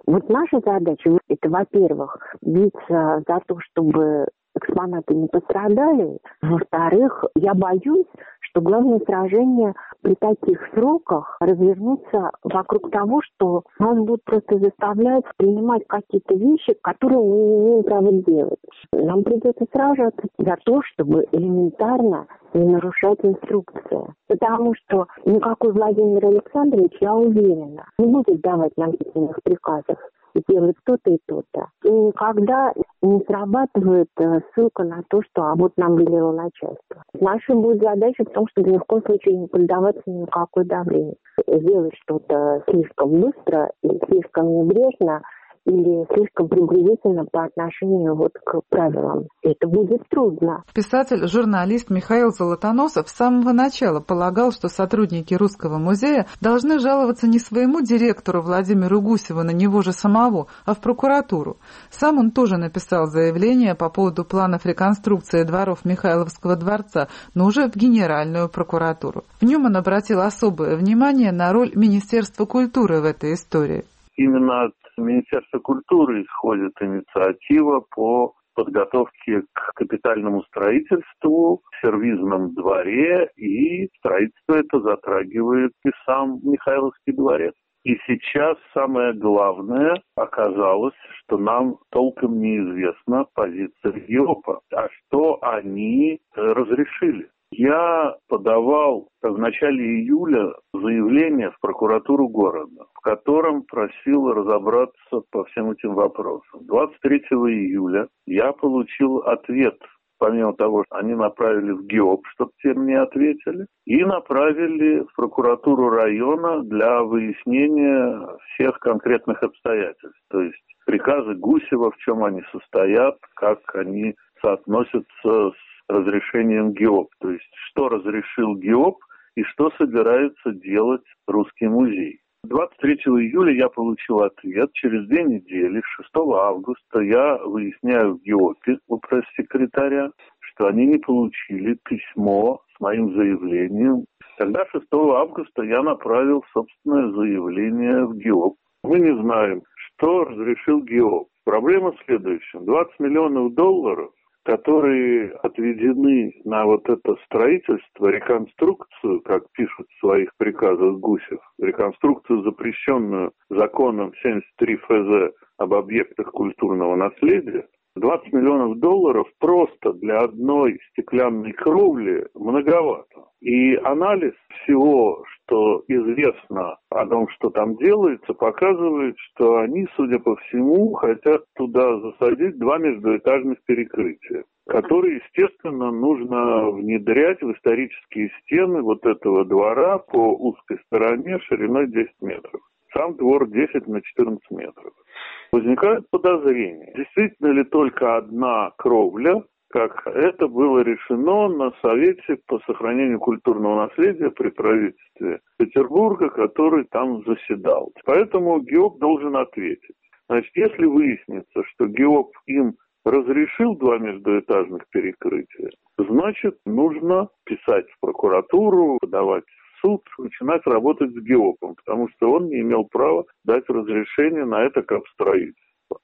Вот наша задача, это, во-первых, биться за то, чтобы экспонаты не пострадали. Во-вторых, я боюсь, что главное сражение при таких сроках развернуться вокруг того, что нас будут просто заставлять принимать какие-то вещи, которые мы не имеем права делать. Нам придется сражаться за то, чтобы элементарно не нарушать инструкции. Потому что никакой Владимир Александрович, я уверена, не будет давать нам письменных приказов делать то-то и то-то. И никогда не срабатывает ссылка на то, что вот нам велело начальство. Наша будет задача в том, чтобы ни в коем случае не поддаваться ни на какое давление. Сделать что-то слишком быстро или слишком небрежно, или слишком приблизительно по отношению вот к правилам. Это будет трудно. Писатель, журналист Михаил Золотоносов с самого начала полагал, что сотрудники Русского музея должны жаловаться не своему директору Владимиру Гусеву на него же самого, а в прокуратуру. Сам он тоже написал заявление по поводу планов реконструкции дворов Михайловского дворца, но уже в Генеральную прокуратуру. В нем он обратил особое внимание на роль Министерства культуры в этой истории. Именно от Министерства культуры исходит инициатива по подготовке к капитальному строительству в сервизном дворе, и строительство это затрагивает и сам Михайловский дворец. И сейчас самое главное оказалось, что нам толком неизвестна позиция ГИОПа, а что они разрешили. Я подавал в начале июля заявление в прокуратуру города, в котором просил разобраться по всем этим вопросам. 23 июля я получил ответ, помимо того, что они направили в ГИОП, чтобы те мне ответили, и направили в прокуратуру района для выяснения всех конкретных обстоятельств. То есть приказы Гусева, в чем они состоят, как они соотносятся с разрешением ГИОП, то есть что разрешил ГИОП и что собирается делать Русский музей. 23 июля я получил ответ. Через 2 недели, 6 августа, я выясняю в ГИОПе у пресс-секретаря, что они не получили письмо с моим заявлением. Тогда 6 августа я направил собственное заявление в ГИОП. Мы не знаем, что разрешил ГИОП. Проблема в следующем. 20 миллионов долларов, которые отведены на вот это строительство, реконструкцию, как пишут в своих приказах Гусев, реконструкцию, запрещенную законом 73 ФЗ об объектах культурного наследия, 20 миллионов долларов просто для одной стеклянной кровли многовато. И анализ всего, что известно о том, что там делается, показывает, что они, судя по всему, хотят туда засадить 2 междуэтажных перекрытия, которые, естественно, нужно внедрять в исторические стены вот этого двора по узкой стороне шириной 10 метров. Сам двор 10 на 14 метров. Возникает подозрение, действительно ли только одна кровля, как это было решено на Совете по сохранению культурного наследия при правительстве Петербурга, который там заседал. Поэтому ГИОП должен ответить. Значит, если выяснится, что ГИОП им разрешил 2 междуэтажных перекрытия, значит, нужно писать в прокуратуру, подавать в суд, начинать работать с ГИОПом, потому что он не имел права дать разрешение на это как строительство.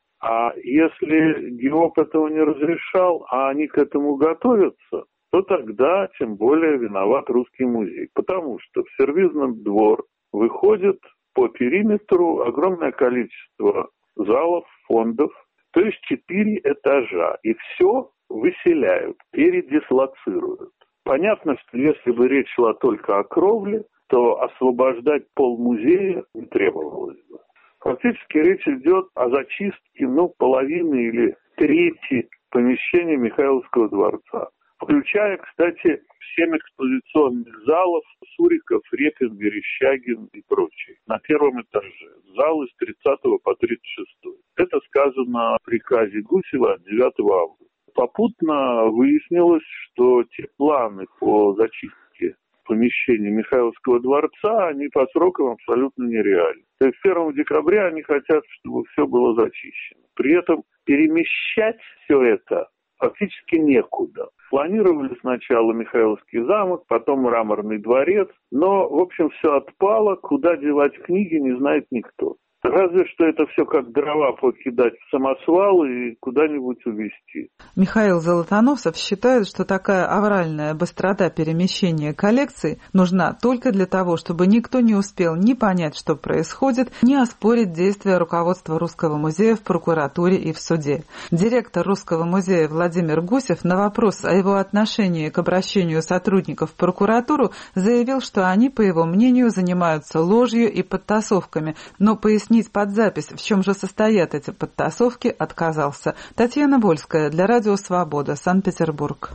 А если ГИОП этого не разрешал, а они к этому готовятся, то тогда тем более виноват Русский музей. Потому что в сервизный двор выходит по периметру огромное количество залов, фондов, то есть 4 этажа. И все выселяют, передислоцируют. Понятно, что если бы речь шла только о кровле, то освобождать пол музея не требовалось бы. Фактически речь идет о зачистке, половины или трети помещения Михайловского дворца. Включая, кстати, 7 экспозиционных залов Суриков, Репин, Верещагин и прочие. На первом этаже. Залы с 30 по 36. Это сказано в приказе Гусева от 9 августа. Попутно выяснилось, что те планы по зачистке помещения Михайловского дворца, они по срокам абсолютно нереальны. То есть 1 декабря они хотят, чтобы все было зачищено. При этом перемещать все это фактически некуда. Планировали сначала Михайловский замок, потом Мраморный дворец, но, в общем, все отпало. Куда девать книги, не знает никто. Разве что это все как дрова покидать в самосвал и куда-нибудь увезти. Михаил Золотоносов считает, что такая авральная быстрота перемещения коллекций нужна только для того, чтобы никто не успел ни понять, что происходит, ни оспорить действия руководства Русского музея в прокуратуре и в суде. Директор Русского музея Владимир Гусев на вопрос о его отношении к обращению сотрудников в прокуратуру заявил, что они, по его мнению, занимаются ложью и подтасовками, но пояснить под запись, в чем же состоят эти подтасовки, отказался. Татьяна Больская для Радио Свобода, Санкт-Петербург.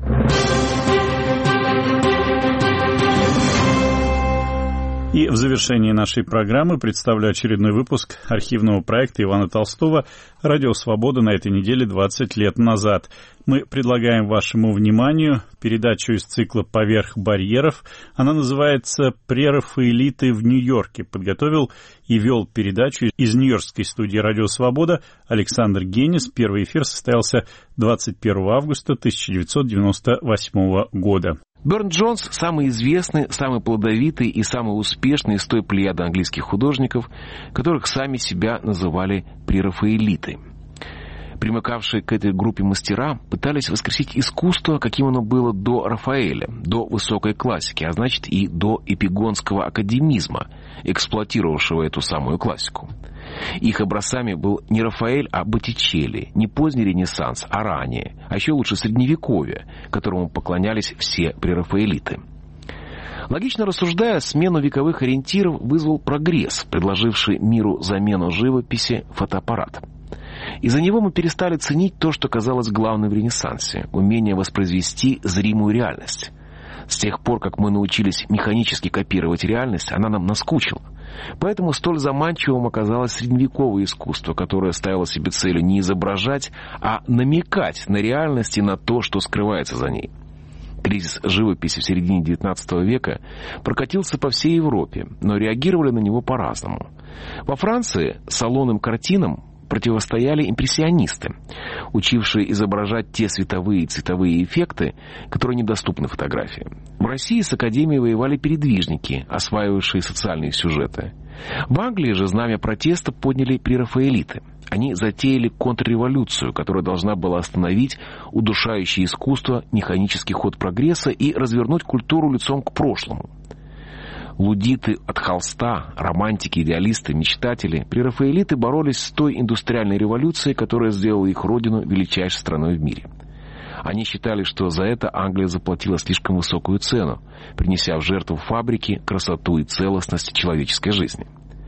И в завершении нашей программы представлю очередной выпуск архивного проекта Ивана Толстого «Радио Свобода» на этой неделе 20 лет назад. Мы предлагаем вашему вниманию передачу из цикла «Поверх барьеров». Она называется «Прерафаэлиты в Нью-Йорке». Подготовил и вел передачу из нью-йоркской студии «Радио Свобода» Александр Генис. Первый эфир состоялся 21 августа 1998 года. Бёрн-Джонс – самый известный, самый плодовитый и самый успешный из той плеяды английских художников, которых сами себя называли прерафаэлиты. Примыкавшие к этой группе мастера пытались воскресить искусство, каким оно было до Рафаэля, до высокой классики, а значит и до эпигонского академизма, эксплуатировавшего эту самую классику. Их образцами был не Рафаэль, а Боттичелли, не поздний Ренессанс, а ранее, а еще лучше Средневековье, которому поклонялись все прерафаэлиты. Логично рассуждая, смену вековых ориентиров вызвал прогресс, предложивший миру замену живописи — фотоаппарат. Из-за него мы перестали ценить то, что казалось главным в Ренессансе — умение воспроизвести зримую реальность. С тех пор, как мы научились механически копировать реальность, она нам наскучила. Поэтому столь заманчивым оказалось средневековое искусство, которое ставило себе целью не изображать, а намекать на реальность и на то, что скрывается за ней. Кризис живописи в середине XIX века прокатился по всей Европе, но реагировали на него по-разному. Во Франции салонным картинам противостояли импрессионисты, учившие изображать те световые и цветовые эффекты, которые недоступны фотографии. В России с Академией воевали передвижники, осваивавшие социальные сюжеты. В Англии же знамя протеста подняли прерафаэлиты. Они затеяли контрреволюцию, которая должна была остановить удушающее искусство, механический ход прогресса и развернуть культуру лицом к прошлому. Лудиты от холста, романтики, идеалисты, мечтатели, прерафаэлиты боролись с той индустриальной революцией, которая сделала их родину величайшей страной в мире. Они считали, что за это Англия заплатила слишком высокую цену, принеся в жертву фабрике красоту и целостность человеческой жизни.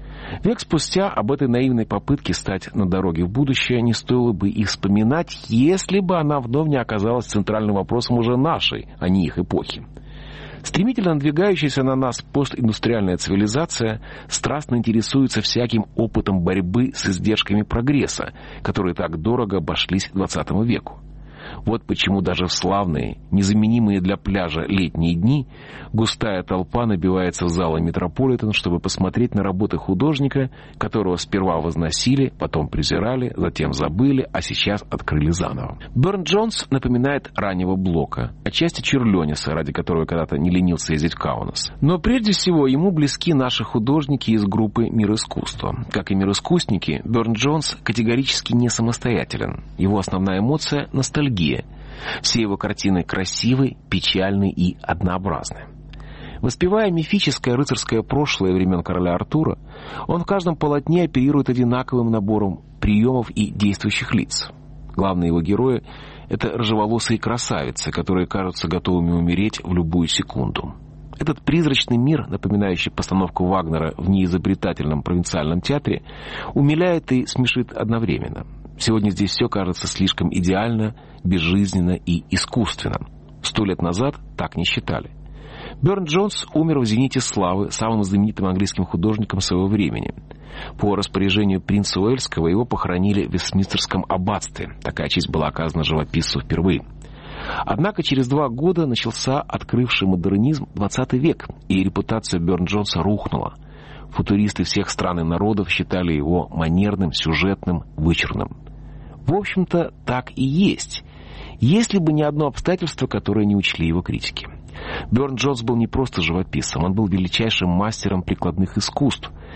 Век спустя об этой наивной попытке стать на дороге в будущее не стоило бы и вспоминать, если бы она вновь не оказалась центральным вопросом уже нашей, а не их эпохи. Стремительно надвигающаяся на нас постиндустриальная цивилизация страстно интересуется всяким опытом борьбы с издержками прогресса, которые так дорого обошлись XX веку. Вот почему даже в славные, незаменимые для пляжа летние дни густая толпа набивается в залы Метрополитен, чтобы посмотреть на работы художника, которого сперва возносили, потом презирали, затем забыли, а сейчас открыли заново. Бёрн-Джонс напоминает раннего Блока, отчасти Черлёниса, ради которого когда-то не ленился ездить в Каунас. Но прежде всего ему близки наши художники из группы «Мир искусства». Как и мироискусники, Бёрн-Джонс категорически не самостоятелен. Его основная эмоция — ностальгия. Все его картины красивы, печальны и однообразны. Воспевая мифическое рыцарское прошлое времен короля Артура, он в каждом полотне оперирует одинаковым набором приемов и действующих лиц. Главные его герои — это рыжеволосые красавицы, которые кажутся готовыми умереть в любую секунду. Этот призрачный мир, напоминающий постановку Вагнера в неизобретательном провинциальном театре, умиляет и смешит одновременно. Сегодня здесь все кажется слишком идеально, безжизненно и искусственно. 100 лет назад так не считали. Бёрн-Джонс умер в зените славы, самым знаменитым английским художником своего времени. По распоряжению принца Уэльского его похоронили в Вестминстерском аббатстве. Такая честь была оказана живописцу впервые. Однако через 2 года начался открывший модернизм 20 век, и репутация Бёрн-Джонса рухнула. Футуристы всех стран и народов считали его манерным, сюжетным, вычурным. В общем-то, так и есть, если бы не одно обстоятельство, которое не учли его критики. Бёрн-Джонс был не просто живописцем, он был величайшим мастером прикладных искусств,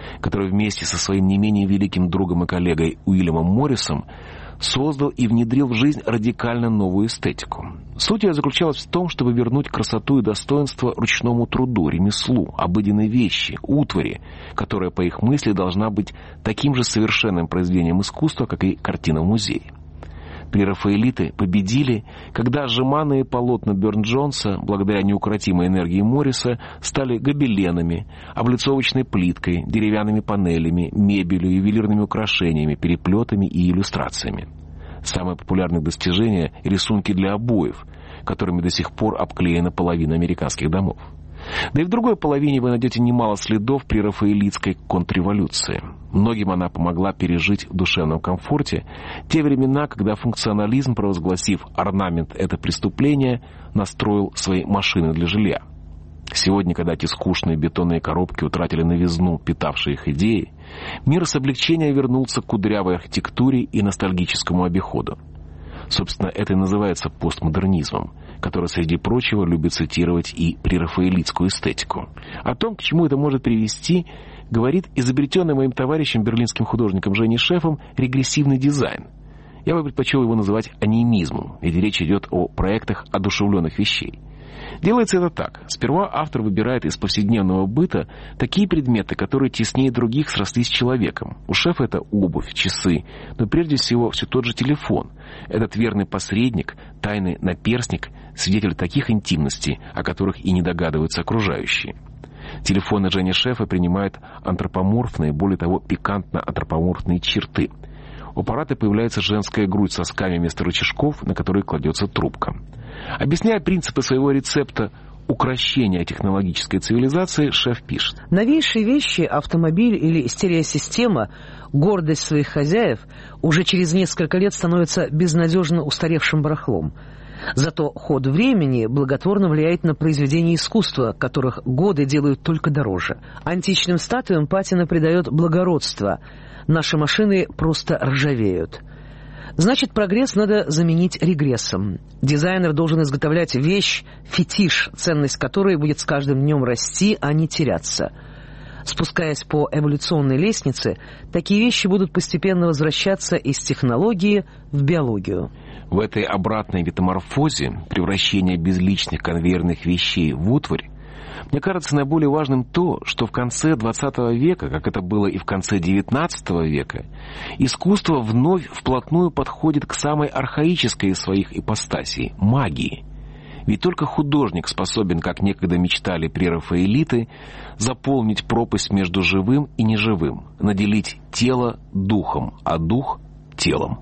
который вместе со своим не менее великим другом и коллегой Уильямом Моррисом создал и внедрил в жизнь радикально новую эстетику. Суть ее заключалась в том, чтобы вернуть красоту и достоинство ручному труду, ремеслу, обыденной вещи, утвари, которая, по их мысли, должна быть таким же совершенным произведением искусства, как и картина в музее. Прерафаэлиты победили, когда жеманные полотна Бёрн-Джонса, благодаря неукротимой энергии Морриса, стали гобеленами, облицовочной плиткой, деревянными панелями, мебелью, ювелирными украшениями, переплетами и иллюстрациями. Самое популярное достижение – рисунки для обоев, которыми до сих пор обклеена половина американских домов. Да и в другой половине вы найдете немало следов прерафаэлитской контрреволюции. Многим она помогла пережить в душевном комфорте те времена, когда функционализм, провозгласив орнамент — это преступление, настроил свои машины для жилья. Сегодня, когда эти скучные бетонные коробки утратили новизну, питавшие их идеи, мир с облегчением вернулся к кудрявой архитектуре и ностальгическому обиходу. Собственно, это и называется постмодернизмом, который, среди прочего, любит цитировать и прерафаэлитскую эстетику. О том, к чему это может привести, говорит изобретенный моим товарищем, берлинским художником Женей Шефом, регрессивный дизайн. Я бы предпочел его называть анимизмом, ведь речь идет о проектах одушевленных вещей. Делается это так. Сперва автор выбирает из повседневного быта такие предметы, которые теснее других срослись с человеком. У Шефа это обувь, часы, но прежде всего все тот же телефон. Этот верный посредник, тайный наперстник, свидетель таких интимностей, о которых и не догадываются окружающие. Телефоны Жени Шефа принимают антропоморфные, более того, пикантно-антропоморфные черты. У аппарата появляется женская грудь с сосками вместо рычажков, на которые кладется трубка. Объясняя принципы своего рецепта укрощения технологической цивилизации, Шеф пишет: новейшие вещи, автомобиль или стереосистема, гордость своих хозяев, уже через несколько лет становятся безнадежно устаревшим барахлом. Зато ход времени благотворно влияет на произведения искусства, которых годы делают только дороже. Античным статуям патина придает благородство. Наши машины просто ржавеют. Значит, прогресс надо заменить регрессом. Дизайнер должен изготовлять вещь, фетиш, ценность которой будет с каждым днем расти, а не теряться. Спускаясь по эволюционной лестнице, такие вещи будут постепенно возвращаться из технологии в биологию. В этой обратной метаморфозе, превращения безличных конвейерных вещей в утварь, мне кажется наиболее важным то, что в конце XX века, как это было и в конце XIX века, искусство вновь вплотную подходит к самой архаической из своих ипостасей – магии. Ведь только художник способен, как некогда мечтали прерафаэлиты, заполнить пропасть между живым и неживым, наделить тело духом, а дух – телом.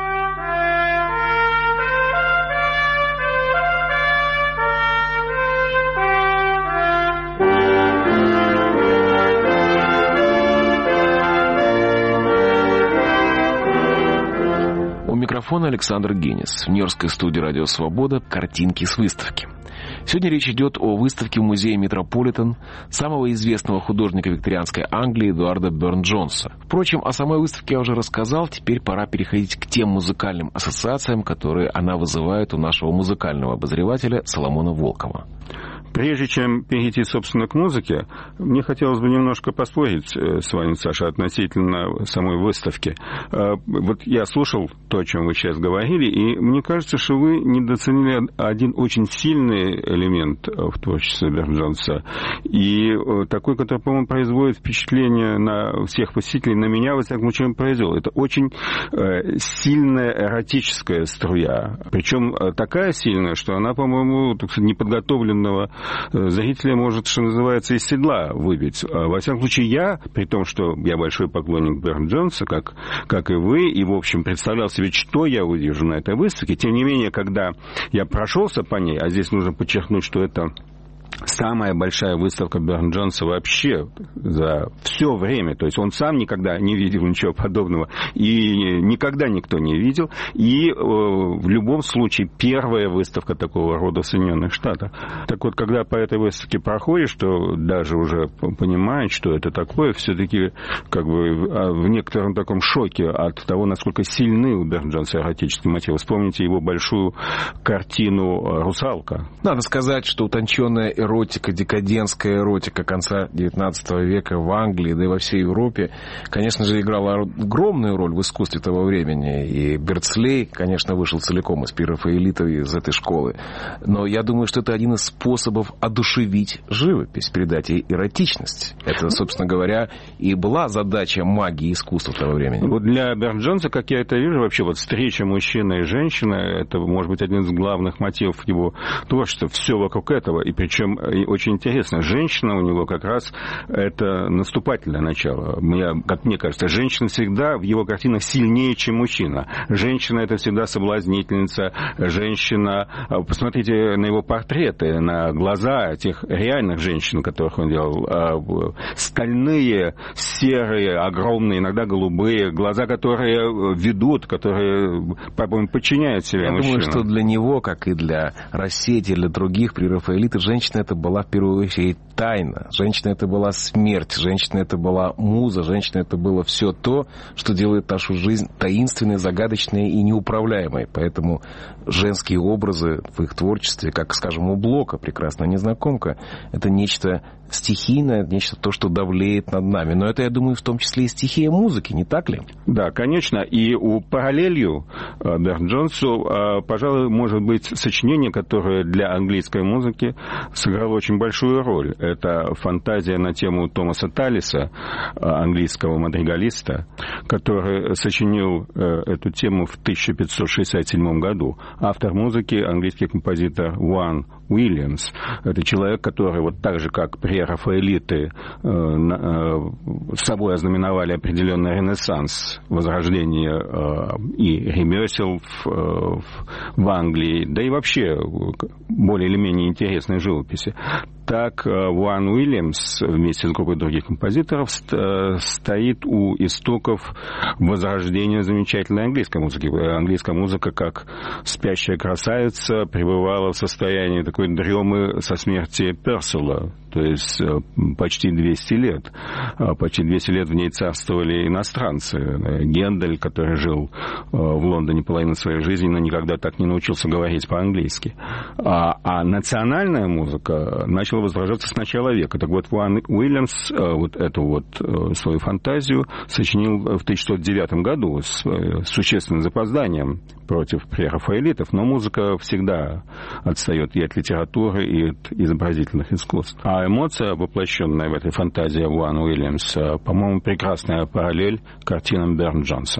Микрофон Александр Генис. В нью-йоркской студии «Радио Свобода» картинки с выставки. Сегодня речь идет о выставке в музее Метрополитен самого известного художника викторианской Англии Эдуарда Бёрн-Джонса. Впрочем, о самой выставке я уже рассказал, теперь пора переходить к тем музыкальным ассоциациям, которые она вызывает у нашего музыкального обозревателя Соломона Волкова. Прежде чем перейти, собственно, к музыке, мне хотелось бы немножко поспорить с вами, Саша, относительно самой выставки. Вот я слушал то, о чем вы сейчас говорили, и мне кажется, что вы недооценили один очень сильный элемент в творчестве Бёрн-Джонса, и такой, который, по-моему, производит впечатление на всех посетителей, на меня, во всяком случае, произвел. Это очень сильная эротическая струя, причем такая сильная, что она, по-моему, неподготовленного зрителя может, что называется, из седла выбить. Во всяком случае, я, при том, что я большой поклонник Бёрн-Джонса, как и вы, и, в общем, представлял себе, что я увижу на этой выставке, тем не менее, когда я прошелся по ней, а здесь нужно подчеркнуть, что это самая большая выставка Бёрн-Джонса вообще за все время. То есть он сам никогда не видел ничего подобного. И никогда никто не видел. И в любом случае первая выставка такого рода в Соединенных Штатах. Так вот, когда по этой выставке проходишь, то даже уже понимаешь, что это такое, все-таки как бы в некотором таком шоке от того, насколько сильны у Бёрн-Джонса эротические мотивы. Вспомните его большую картину «Русалка». Надо сказать, что утонченная эротика, декадентская эротика конца XIX века в Англии, да и во всей Европе, конечно же, играла огромную роль в искусстве того времени. И Берцлей, конечно, вышел целиком из прерафаэлитов, из этой школы. Но я думаю, что это один из способов одушевить живопись, передать ей эротичность. Это, собственно говоря, и была задача магии искусства того времени. Вот для Берн-Джонса, как я это вижу, вообще вот встреча мужчины и женщины, это может быть один из главных мотивов его творчества. Все вокруг этого. И причем очень интересно, женщина у него как раз это наступательное начало. Как мне кажется, женщина всегда в его картинах сильнее, чем мужчина. Женщина это всегда соблазнительница. Женщина, посмотрите на его портреты, на глаза тех реальных женщин, которых он делал. Стальные, серые, огромные, иногда голубые, глаза, которые ведут, которые, по-моему, подчиняют себе мужчинам. Я думаю, что для него, как и для Рассети, для других прерафаэлитов, женщина это была в первую очередь тайна. Женщина это была смерть, женщина это была муза, женщина это было все то, что делает нашу жизнь таинственной, загадочной и неуправляемой. Поэтому женские образы в их творчестве, как, скажем, у Блока «Прекрасная незнакомка», это нечто стихийное, нечто то, что давлеет над нами. Но это, я думаю, в том числе и стихия музыки, не так ли? Да, конечно. И у параллелью Берн-Джонсу, пожалуй, может быть сочинение, которое для английской музыки сыграло очень большую роль. Это фантазия на тему Томаса Талиса, английского мадригалиста, который сочинил эту тему в 1567 году. Автор музыки — английский композитор Уан Уильямс. Это человек, который вот так же, как прерафаэлиты, с собой ознаменовали определенный ренессанс, возрождение и ремесел в Англии, да и вообще более или менее интересной живописи. Так Уан Уильямс вместе с группой других композиторов стоит у истоков возрождения замечательной английской музыки. Английская музыка, как спящая красавица, пребывала в состоянии такой дремы со смерти Персела. То есть почти 200 лет. Почти 200 лет в ней царствовали иностранцы. Гендель, который жил в Лондоне половину своей жизни, но никогда так не научился говорить по-английски. А национальная музыка начала возрождаться с начала века. Так вот, Уан Уильямс вот эту вот свою фантазию сочинил в 1609 году с существенным запозданием против прерафаэлитов, но музыка всегда отстает и от литературы, и от изобразительных искусств. А эмоция, воплощенная в этой фантазии Уан Уильямса, по-моему, прекрасная параллель картинам Берн-Джонса.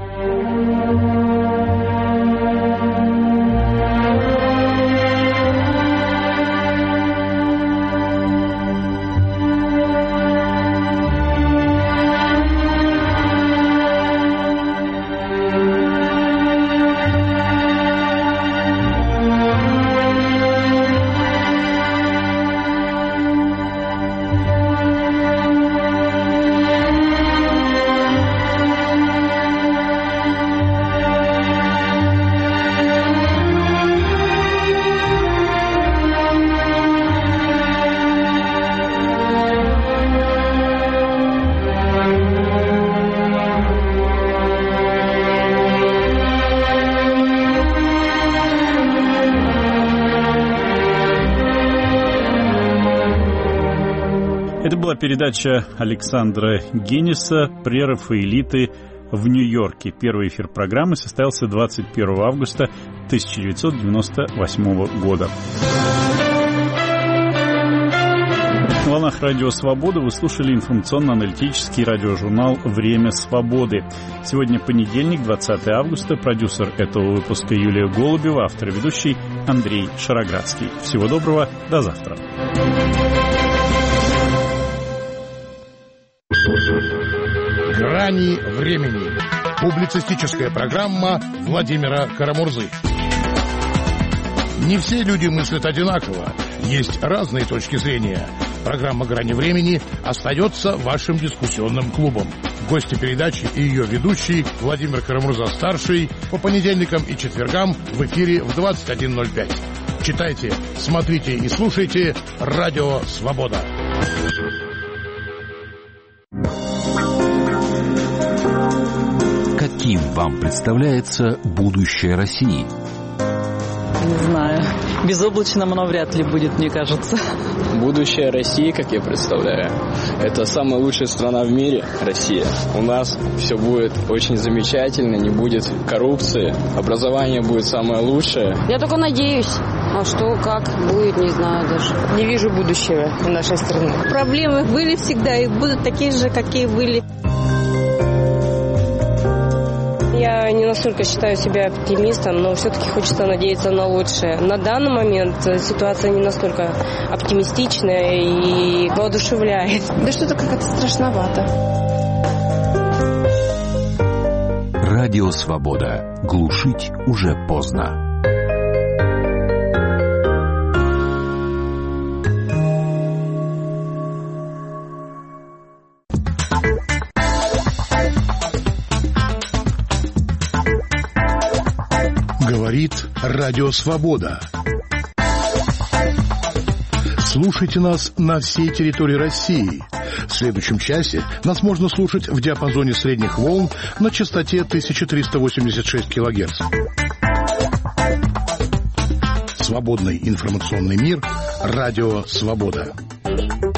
Передача Александра Генниса «Прерафаэлиты в Нью-Йорке». Первый эфир программы состоялся 21 августа 1998 года. На волнах Радио Свобода вы слушали информационно-аналитический радиожурнал «Время свободы». Сегодня понедельник, 20 августа. Продюсер этого выпуска Юлия Голубева, автор и ведущий Андрей Шароградский. Всего доброго, до завтра. «Грани времени». Публицистическая программа Владимира Карамурзы. Не все люди мыслят одинаково. Есть разные точки зрения. Программа «Грани времени» остается вашим дискуссионным клубом. Гости передачи и ее ведущий Владимир Карамурза-старший по понедельникам и четвергам в эфире в 21:05. Читайте, смотрите и слушайте «Радио Свобода». Каким вам представляется будущее России? Не знаю. Безоблачным оно вряд ли будет, мне кажется. Будущее России, как я представляю, это самая лучшая страна в мире, Россия. У нас все будет очень замечательно, не будет коррупции, образование будет самое лучшее. Я только надеюсь. А что, как будет, не знаю даже. Не вижу будущего у нашей страны. Проблемы были всегда и будут такие же, какие были. Я не настолько считаю себя оптимистом, но все-таки хочется надеяться на лучшее. На данный момент ситуация не настолько оптимистичная и воодушевляет. Да что-то как-то страшновато. Радио «Свобода». Глушить уже поздно. Говорит Радио Свобода. Слушайте нас на всей территории России. В следующем часе нас можно слушать в диапазоне средних волн на частоте 1386 кГц. Свободный информационный мир. Радио Свобода.